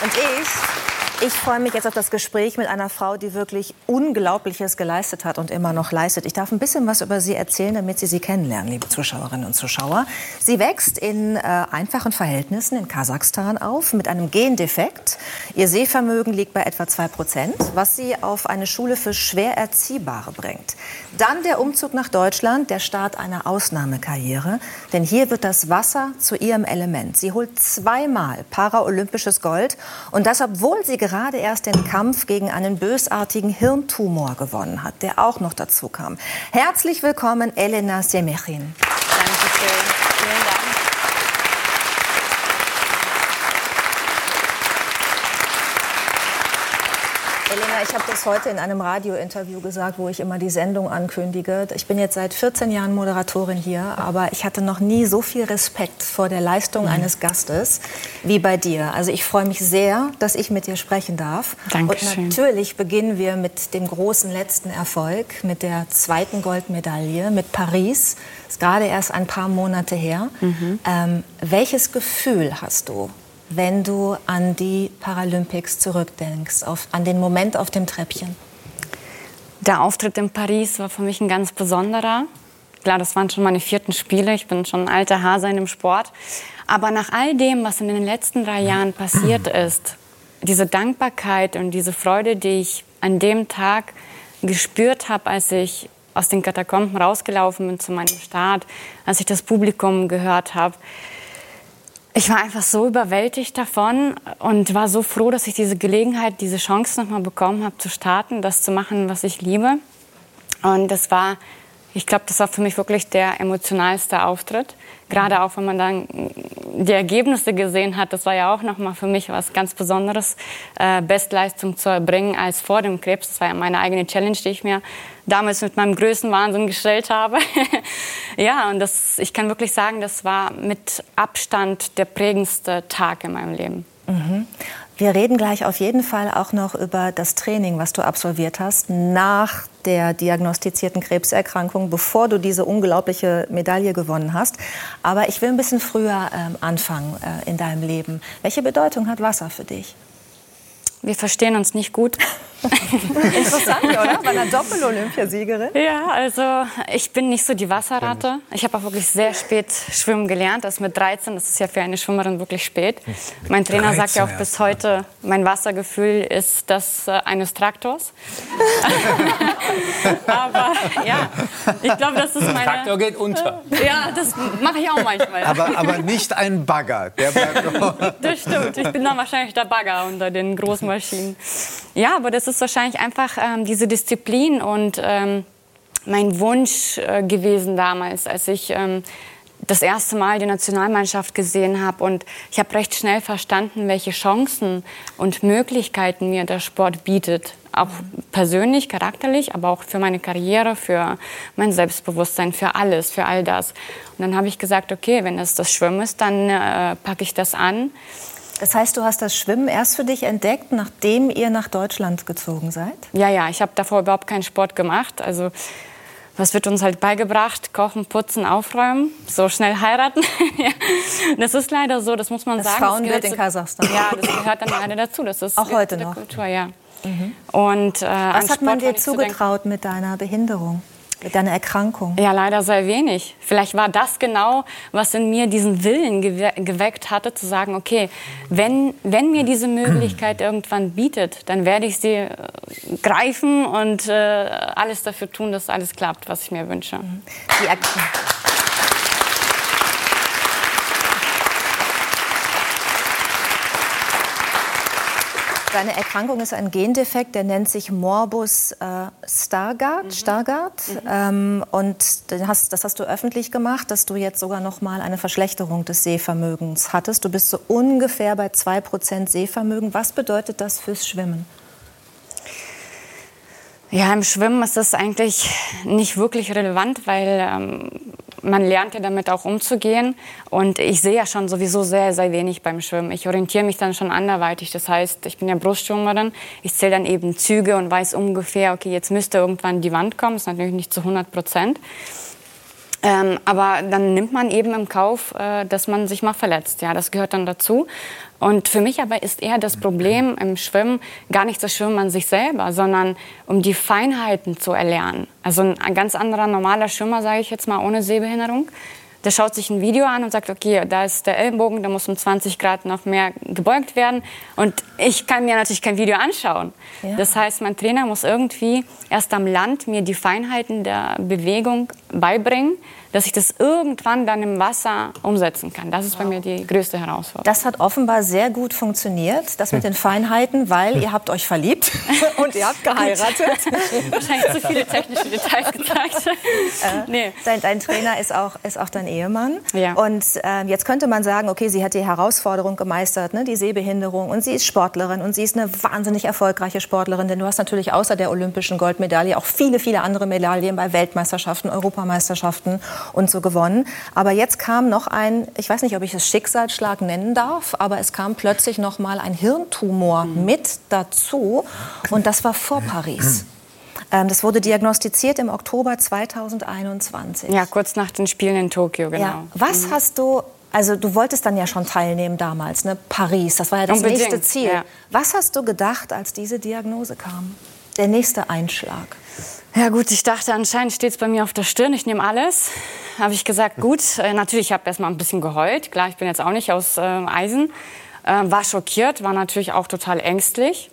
Und ich freue mich jetzt auf das Gespräch mit einer Frau, die wirklich Unglaubliches geleistet hat und immer noch leistet. Ich darf ein bisschen was über sie erzählen, damit Sie sie kennenlernen, liebe Zuschauerinnen und Zuschauer. Sie wächst in einfachen Verhältnissen in Kasachstan auf, mit einem Gendefekt. Ihr Sehvermögen liegt bei etwa 2%, was sie auf eine Schule für schwer Erziehbare bringt. Dann der Umzug nach Deutschland, der Start einer Ausnahmekarriere. Denn hier wird das Wasser zu ihrem Element. Sie holt zweimal paraolympisches Gold. Und das, obwohl sie gerade erst den Kampf gegen einen bösartigen Hirntumor gewonnen hat, der auch noch dazu kam. Herzlich willkommen, Elena Semechin. Dankeschön. Vielen Dank. Elena, ich habe das heute in einem Radiointerview gesagt, wo ich immer die Sendung ankündige. Ich bin jetzt seit 14 Jahren Moderatorin hier, aber ich hatte noch nie so viel Respekt vor der Leistung eines Gastes wie bei dir. Also ich freue mich sehr, dass ich mit dir sprechen darf. Dankeschön. Und natürlich beginnen wir mit dem großen letzten Erfolg, mit der zweiten Goldmedaille, mit Paris. Das ist gerade erst ein paar Monate her. Welches Gefühl hast du, wenn du an die Paralympics zurückdenkst, an den Moment auf dem Treppchen? Der Auftritt in Paris war für mich ein ganz besonderer. Klar, das waren schon meine 4. Spiele. Ich bin schon ein alter Hase in dem Sport. Aber nach all dem, was in den letzten 3 Jahren passiert ist, diese Dankbarkeit und diese Freude, die ich an dem Tag gespürt habe, als ich aus den Katakomben rausgelaufen bin zu meinem Start, als ich das Publikum gehört habe, ich war einfach so überwältigt davon und war so froh, dass ich diese Gelegenheit, diese Chance nochmal bekommen habe, zu starten, das zu machen, was ich liebe. Und ich glaube, das war für mich wirklich der emotionalste Auftritt. Gerade auch, wenn man dann die Ergebnisse gesehen hat, das war ja auch nochmal für mich was ganz Besonderes, Bestleistung zu erbringen als vor dem Krebs. Das war ja meine eigene Challenge, die ich mir damals mit meinem Größenwahnsinn gestellt habe. Ja, und ich kann wirklich sagen, das war mit Abstand der prägendste Tag in meinem Leben. Wir reden gleich auf jeden Fall auch noch über das Training, was du absolviert hast, nach der diagnostizierten Krebserkrankung, bevor du diese unglaubliche Medaille gewonnen hast. Aber ich will ein bisschen früher anfangen in deinem Leben. Welche Bedeutung hat Wasser für dich? Wir verstehen uns nicht gut. Interessant, oder? Bei einer Doppel-Olympiasiegerin. Ja, also ich bin nicht so die Wasserratte. Ich habe auch wirklich sehr spät schwimmen gelernt. Das mit 13, das ist ja für eine Schwimmerin wirklich spät. Mein Trainer sagt ja auch bis heute, mein Wassergefühl ist das eines Traktors. Aber ja, ich glaube, das ist meine... Traktor geht unter. Ja, das mache ich auch manchmal. Aber nicht ein Bagger. Der bleibt das stimmt. Ich bin dann wahrscheinlich der Bagger unter den großen Maschinen. Ja, aber das ist wahrscheinlich einfach diese Disziplin und mein Wunsch gewesen damals, als ich das erste Mal die Nationalmannschaft gesehen habe. Und ich habe recht schnell verstanden, welche Chancen und Möglichkeiten mir der Sport bietet. Auch persönlich, charakterlich, aber auch für meine Karriere, für mein Selbstbewusstsein, für alles, für all das. Und dann habe ich gesagt, okay, wenn das Schwimmen ist, dann packe ich das an. Das heißt, du hast das Schwimmen erst für dich entdeckt, nachdem ihr nach Deutschland gezogen seid? Ja, ich habe davor überhaupt keinen Sport gemacht. Also was wird uns halt beigebracht? Kochen, putzen, aufräumen, so schnell heiraten. Ja. Das ist leider so, das muss man sagen. Das Frauenbild in Kasachstan. Ja, das gehört dann leider dazu. Das ist auch heute noch. Kultur, ja. Und, was hat man dir zugetraut mit deiner Behinderung? Mit deiner Erkrankung? Ja, leider sehr wenig. Vielleicht war das genau, was in mir diesen Willen geweckt hatte, zu sagen, okay, wenn mir diese Möglichkeit irgendwann bietet, dann werde ich sie greifen und alles dafür tun, dass alles klappt, was ich mir wünsche. Deine Erkrankung ist ein Gendefekt, der nennt sich Morbus Stargardt. Und das hast du öffentlich gemacht, dass du jetzt sogar noch mal eine Verschlechterung des Sehvermögens hattest. Du bist so ungefähr bei 2% Sehvermögen. Was bedeutet das fürs Schwimmen? Ja, im Schwimmen ist das eigentlich nicht wirklich relevant, weil man lernt ja damit auch umzugehen. Und ich sehe ja schon sowieso sehr, sehr wenig beim Schwimmen. Ich orientiere mich dann schon anderweitig. Das heißt, ich bin ja Brustschwimmerin. Ich zähle dann eben Züge und weiß ungefähr, okay, jetzt müsste irgendwann die Wand kommen. Das ist natürlich nicht zu 100%. Aber dann nimmt man eben im Kauf, dass man sich mal verletzt. Ja, das gehört dann dazu. Und für mich aber ist eher das Problem im Schwimmen gar nicht das Schwimmen an sich selber, sondern um die Feinheiten zu erlernen. Also ein ganz anderer normaler Schwimmer, sage ich jetzt mal, ohne Sehbehinderung, der schaut sich ein Video an und sagt, okay, da ist der Ellenbogen, der muss um 20 Grad noch mehr gebeugt werden. Und ich kann mir natürlich kein Video anschauen. Ja. Das heißt, mein Trainer muss irgendwie erst am Land mir die Feinheiten der Bewegung beibringen, dass ich das irgendwann dann im Wasser umsetzen kann. Das ist bei mir die größte Herausforderung. Das hat offenbar sehr gut funktioniert, das mit den Feinheiten, weil ihr habt euch verliebt und ihr habt geheiratet. Wahrscheinlich zu viele technische Details gezeigt. Nee. Dein Trainer ist auch dein Ehemann. Ja. Und jetzt könnte man sagen, okay, sie hat die Herausforderung gemeistert, ne, die Sehbehinderung, und sie ist Sportlerin und sie ist eine wahnsinnig erfolgreiche Sportlerin, denn du hast natürlich außer der olympischen Goldmedaille auch viele, viele andere Medaillen bei Weltmeisterschaften, Europameisterschaften und so gewonnen. Aber jetzt kam noch ein, ich weiß nicht, ob ich es Schicksalsschlag nennen darf, aber es kam plötzlich noch mal ein Hirntumor mit dazu, und das war vor Paris. Das wurde diagnostiziert im Oktober 2021. Ja, kurz nach den Spielen in Tokio, genau. Ja. Was hast du, also du wolltest dann ja schon teilnehmen damals, ne? Paris, das war ja das Unbedingt, nächste Ziel. ja. Was hast du gedacht, als diese Diagnose kam? Der nächste Einschlag. Ja gut, ich dachte, anscheinend steht es bei mir auf der Stirn, ich nehme alles. Habe ich gesagt, gut, natürlich, ich habe erst mal ein bisschen geheult. Klar, ich bin jetzt auch nicht aus Eisen. War schockiert, war natürlich auch total ängstlich.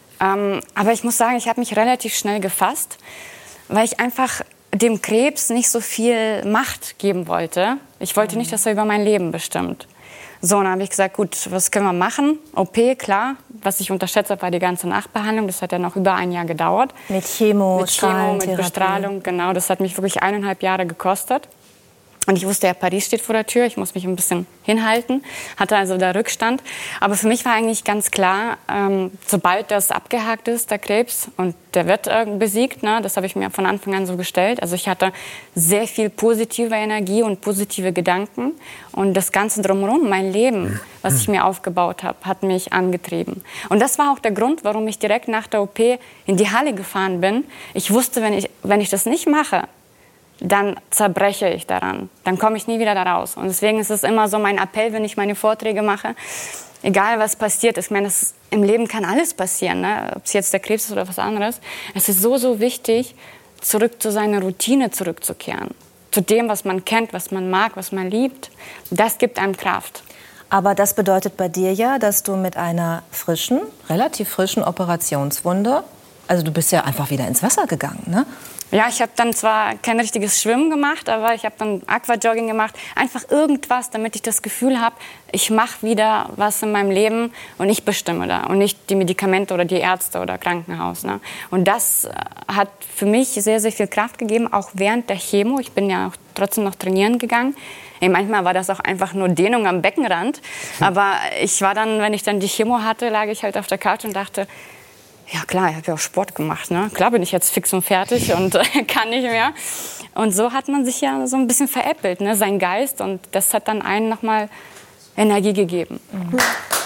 Aber ich muss sagen, ich habe mich relativ schnell gefasst, weil ich einfach dem Krebs nicht so viel Macht geben wollte. Ich wollte nicht, dass er über mein Leben bestimmt. So, dann habe ich gesagt, gut, was können wir machen? OP, klar. Was ich unterschätzt habe, war die ganze Nachbehandlung. Das hat ja noch über ein Jahr gedauert. Mit Chemo, mit Bestrahlung, genau. Das hat mich wirklich 1,5 Jahre gekostet. Und ich wusste ja, Paris steht vor der Tür, ich muss mich ein bisschen hinhalten, hatte also da Rückstand. Aber für mich war eigentlich ganz klar, sobald das abgehakt ist, der Krebs, und der wird besiegt, ne, das habe ich mir von Anfang an so gestellt. Also ich hatte sehr viel positive Energie und positive Gedanken. Und das Ganze drumherum, mein Leben, was ich mir aufgebaut habe, hat mich angetrieben. Und das war auch der Grund, warum ich direkt nach der OP in die Halle gefahren bin. Ich wusste, wenn ich das nicht mache, dann zerbreche ich daran. Dann komme ich nie wieder da raus. Und deswegen ist es immer so mein Appell, wenn ich meine Vorträge mache, egal was passiert. Ich meine, im Leben kann alles passieren, ne? Ob es jetzt der Krebs ist oder was anderes. Es ist so, so wichtig, zurück zu seiner Routine zurückzukehren. Zu dem, was man kennt, was man mag, was man liebt. Das gibt einem Kraft. Aber das bedeutet bei dir ja, dass du mit einer relativ frischen Operationswunde, also du bist ja einfach wieder ins Wasser gegangen, ne? Ja, ich habe dann zwar kein richtiges Schwimmen gemacht, aber ich habe dann Aquajogging gemacht. Einfach irgendwas, damit ich das Gefühl habe, ich mache wieder was in meinem Leben und ich bestimme da. Und nicht die Medikamente oder die Ärzte oder Krankenhaus. Ne? Und das hat für mich sehr, sehr viel Kraft gegeben, auch während der Chemo. Ich bin ja auch trotzdem noch trainieren gegangen. Manchmal war das auch einfach nur Dehnung am Beckenrand. Aber ich war dann, wenn ich dann die Chemo hatte, lag ich halt auf der Couch und dachte, ja klar, ich habe ja auch Sport gemacht. Ne? Klar bin ich jetzt fix und fertig und kann nicht mehr. Und so hat man sich ja so ein bisschen veräppelt, ne? Sein Geist. Und das hat dann einen nochmal Energie gegeben. Mhm.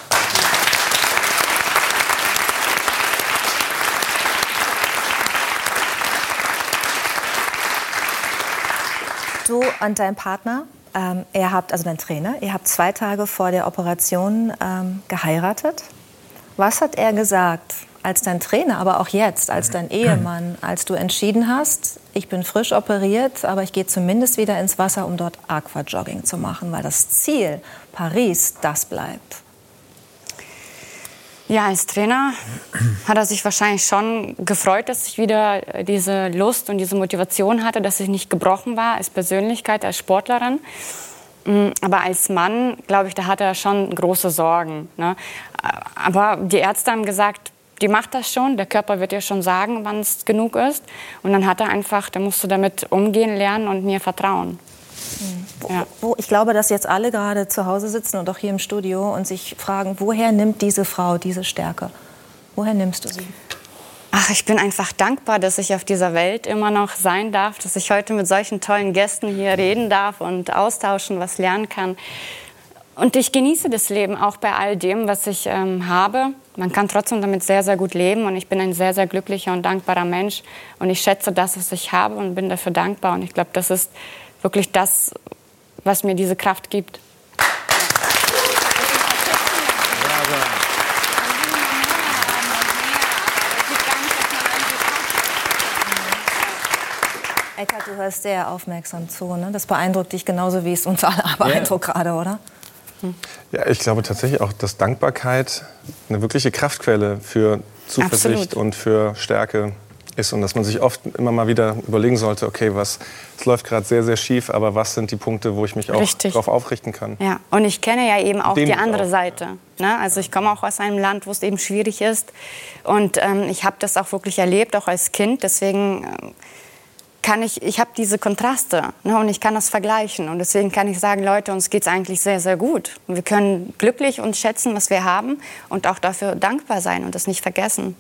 Du und dein Partner, also dein Trainer, ihr habt 2 Tage vor der Operation geheiratet. Was hat er gesagt? Als dein Trainer, aber auch jetzt, als dein Ehemann, als du entschieden hast, ich bin frisch operiert, aber ich gehe zumindest wieder ins Wasser, um dort Aquajogging zu machen, weil das Ziel, Paris, das bleibt. Ja, als Trainer hat er sich wahrscheinlich schon gefreut, dass ich wieder diese Lust und diese Motivation hatte, dass ich nicht gebrochen war als Persönlichkeit, als Sportlerin. Aber als Mann, glaube ich, da hatte er schon große Sorgen. Ne? Aber die Ärzte haben gesagt, die macht das schon, der Körper wird ihr schon sagen, wann es genug ist. Und dann da musst du damit umgehen lernen und mir vertrauen. Ja. Ich glaube, dass jetzt alle gerade zu Hause sitzen und auch hier im Studio und sich fragen, woher nimmt diese Frau diese Stärke? Woher nimmst du sie? Ach, ich bin einfach dankbar, dass ich auf dieser Welt immer noch sein darf, dass ich heute mit solchen tollen Gästen hier reden darf und austauschen, was lernen kann. Und ich genieße das Leben auch bei all dem, was ich habe. Man kann trotzdem damit sehr, sehr gut leben. Und ich bin ein sehr, sehr glücklicher und dankbarer Mensch. Und ich schätze das, was ich habe und bin dafür dankbar. Und ich glaube, das ist wirklich das, was mir diese Kraft gibt. Eckart, du hörst sehr aufmerksam zu, ne? Das beeindruckt dich genauso, wie es uns alle beeindruckt gerade, oder? Ja, ich glaube tatsächlich auch, dass Dankbarkeit eine wirkliche Kraftquelle für Zuversicht und für Stärke ist. Und dass man sich oft immer mal wieder überlegen sollte, okay, es läuft gerade sehr, sehr schief, aber was sind die Punkte, wo ich mich auch darauf aufrichten kann? Ja, und ich kenne ja eben auch die andere Seite. Ne? Also ich komme auch aus einem Land, wo es eben schwierig ist. Und ich habe das auch wirklich erlebt, auch als Kind. Deswegen ich habe diese Kontraste, ne, und ich kann das vergleichen. Und deswegen kann ich sagen, Leute, uns geht es eigentlich sehr, sehr gut. Und wir können glücklich uns schätzen, was wir haben und auch dafür dankbar sein und das nicht vergessen.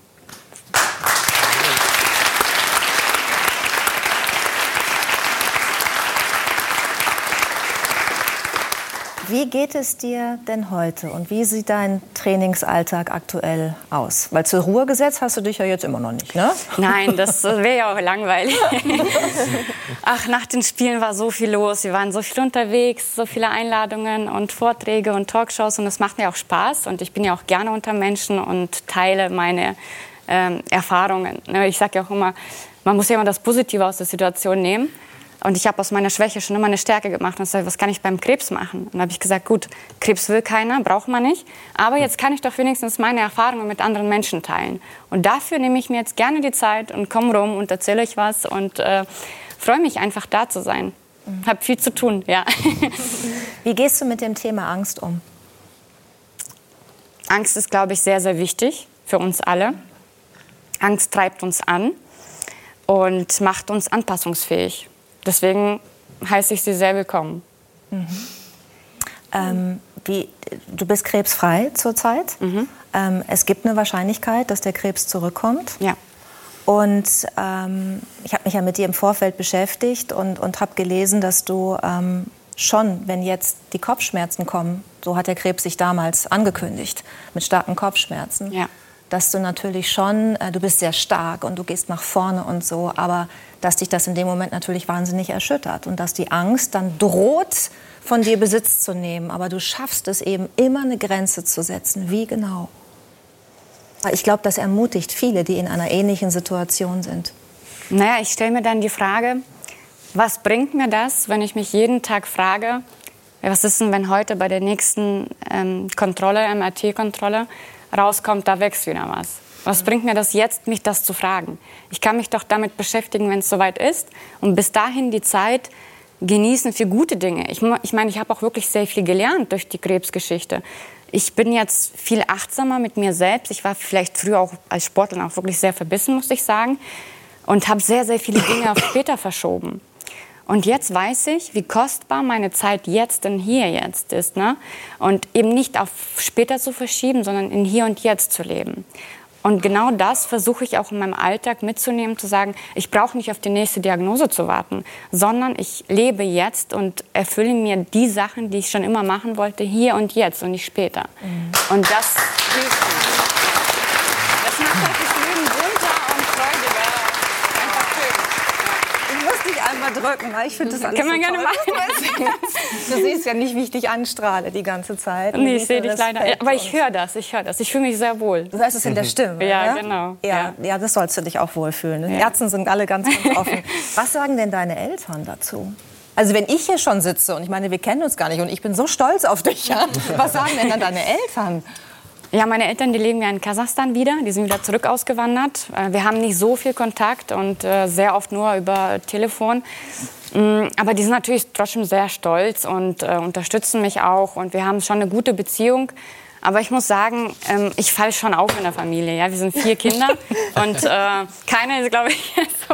Wie geht es dir denn heute und wie sieht dein Trainingsalltag aktuell aus? Weil zur Ruhe gesetzt hast du dich ja jetzt immer noch nicht, ne? Nein, das wäre ja auch langweilig. Ach, nach den Spielen war so viel los. Wir waren so viel unterwegs, so viele Einladungen und Vorträge und Talkshows und das macht mir auch Spaß. Und ich bin ja auch gerne unter Menschen und teile meine Erfahrungen. Ich sage ja auch immer, man muss ja immer das Positive aus der Situation nehmen. Und ich habe aus meiner Schwäche schon immer eine Stärke gemacht. Und ich sage, was kann ich beim Krebs machen? Und dann habe ich gesagt, gut, Krebs will keiner, braucht man nicht. Aber jetzt kann ich doch wenigstens meine Erfahrungen mit anderen Menschen teilen. Und dafür nehme ich mir jetzt gerne die Zeit und komme rum und erzähle euch was. Und freue mich einfach, da zu sein. Habe viel zu tun, ja. Wie gehst du mit dem Thema Angst um? Angst ist, glaube ich, sehr, sehr wichtig für uns alle. Angst treibt uns an und macht uns anpassungsfähig. Deswegen heiße ich Sie sehr willkommen. Du bist krebsfrei zurzeit. Es gibt eine Wahrscheinlichkeit, dass der Krebs zurückkommt. Ja. Und ich habe mich ja mit dir im Vorfeld beschäftigt und habe gelesen, dass du schon, wenn jetzt die Kopfschmerzen kommen, so hat der Krebs sich damals angekündigt, mit starken Kopfschmerzen, ja, dass du natürlich schon, du bist sehr stark und du gehst nach vorne und so, aber dass dich das in dem Moment natürlich wahnsinnig erschüttert und dass die Angst dann droht, von dir Besitz zu nehmen. Aber du schaffst es eben, immer eine Grenze zu setzen. Wie genau? Weil ich glaube, das ermutigt viele, die in einer ähnlichen Situation sind. Naja, ich stelle mir dann die Frage, was bringt mir das, wenn ich mich jeden Tag frage, was ist denn, wenn heute bei der nächsten Kontrolle, MRT-Kontrolle, rauskommt, da wächst wieder was. Was bringt mir das jetzt, mich das zu fragen? Ich kann mich doch damit beschäftigen, wenn es soweit ist. Und bis dahin die Zeit genießen für gute Dinge. Ich meine, ich habe auch wirklich sehr viel gelernt durch die Krebsgeschichte. Ich bin jetzt viel achtsamer mit mir selbst. Ich war vielleicht früher auch als Sportlerin auch wirklich sehr verbissen, muss ich sagen. Und habe sehr, sehr viele Dinge auf später verschoben. Und jetzt weiß ich, wie kostbar meine Zeit jetzt und hier jetzt ist. Ne? Und eben nicht auf später zu verschieben, sondern in hier und jetzt zu leben. Und genau das versuche ich auch in meinem Alltag mitzunehmen, zu sagen, ich brauche nicht auf die nächste Diagnose zu warten, sondern ich lebe jetzt und erfülle mir die Sachen, die ich schon immer machen wollte, hier und jetzt und nicht später. Und das hilft mir. Das macht halt das Leben bunter und freudiger. Einfach schön. Ich muss dich einmal drücken, weil ich finde das alles Kann man so gerne toll. machen. Du siehst ja nicht, wie ich dich anstrahle die ganze Zeit. Nee, ich sehe dich leider. Ja, aber ich höre das. Ich fühle mich sehr wohl. Du hörst es in der Stimme, Ja, ne? genau. Ja, das sollst du dich auch wohlfühlen. Die Herzen sind alle ganz, ganz offen. Was sagen denn deine Eltern dazu? Also wenn ich hier schon sitze und ich meine, wir kennen uns gar nicht und ich bin so stolz auf dich, ja? Was sagen denn dann deine Eltern? Ja, meine Eltern, die leben ja in Kasachstan wieder. Die sind wieder zurück ausgewandert. Wir haben nicht so viel Kontakt und sehr oft nur über Telefon. Aber die sind natürlich trotzdem sehr stolz und unterstützen mich auch. Und wir haben schon eine gute Beziehung. Aber ich muss sagen, ich falle schon auf in der Familie. Ja? Wir sind 4 Kinder und keiner ist, glaube ich, so...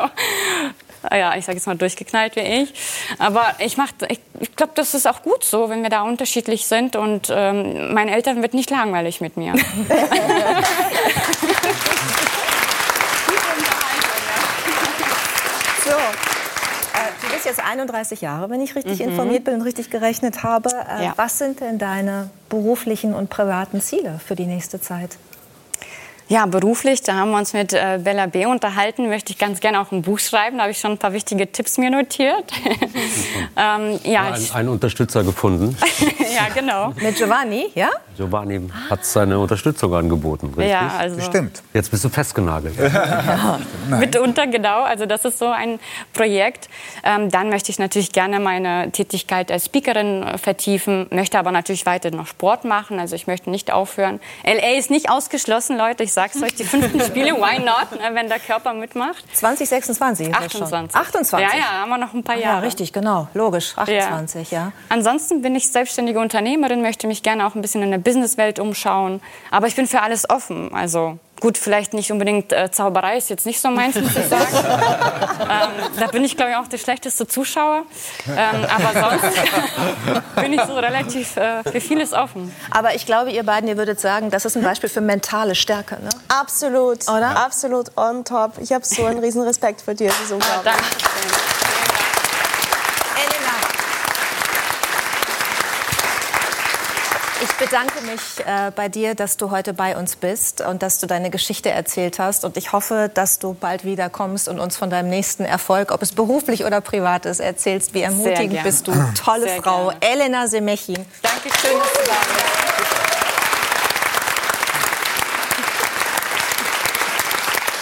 Ja, ich sage jetzt mal durchgeknallt wie ich. Aber ich glaube, das ist auch gut so, wenn wir da unterschiedlich sind. Und meinen Eltern wird nicht langweilig mit mir. So, du bist jetzt 31 Jahre, wenn ich richtig informiert bin und richtig gerechnet habe. Ja. Was sind denn deine beruflichen und privaten Ziele für die nächste Zeit? Ja, beruflich, da haben wir uns mit Bella B. unterhalten. Möchte ich ganz gerne auch ein Buch schreiben. Da habe ich schon ein paar wichtige Tipps mir notiert. Einen Unterstützer gefunden. Ja, genau. Mit Giovanni, ja? Giovanni hat seine Unterstützung angeboten, richtig? Ja, also Bestimmt. Jetzt bist du festgenagelt. mitunter, genau. Also das ist so ein Projekt. Dann möchte ich natürlich gerne meine Tätigkeit als Speakerin vertiefen, möchte aber natürlich weiter noch Sport machen. Also ich möchte nicht aufhören. LA ist nicht ausgeschlossen, Leute. Ich sag's euch, die 5. Spiele, why not, wenn der Körper mitmacht. 2026 ist das 28. schon. 28? Ja, haben wir noch ein paar Jahre. Ja, richtig, genau. Logisch, 28, ja. Ansonsten bin ich selbstständige Unternehmerin, möchte mich gerne auch ein bisschen in der Businesswelt umschauen. Aber ich bin für alles offen. Also gut, vielleicht nicht unbedingt Zauberei ist jetzt nicht so meins, muss ich sagen. Da bin ich, glaube ich, auch der schlechteste Zuschauer. Aber sonst bin ich so relativ für vieles offen. Aber ich glaube, ihr beiden, ihr würdet sagen, das ist ein Beispiel für mentale Stärke, ne? Absolut, oder? Absolut on top. Ich habe so einen riesen Respekt vor dir. Das ist unglaublich. Danke. Ich bedanke mich bei dir, dass du heute bei uns bist und dass du deine Geschichte erzählt hast. Und ich hoffe, dass du bald wieder kommst und uns von deinem nächsten Erfolg, ob es beruflich oder privat ist, erzählst. Wie ermutigend bist du. Tolle Frau. Elena Semechin. Dankeschön, dass du da warst.